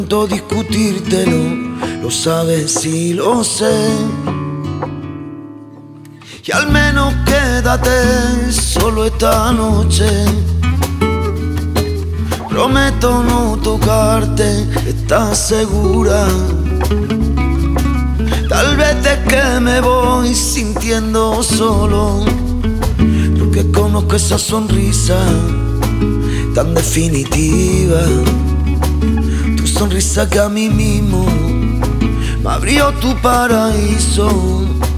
Discutírtelo, lo sabes y lo sé. Y al menos quédate solo esta noche. Prometo no tocarte, ¿estás segura? Tal vez es que me voy sintiendo solo, porque conozco esa sonrisa tan definitiva. Tu sonrisa que a mí mismo me abrió tu paraíso.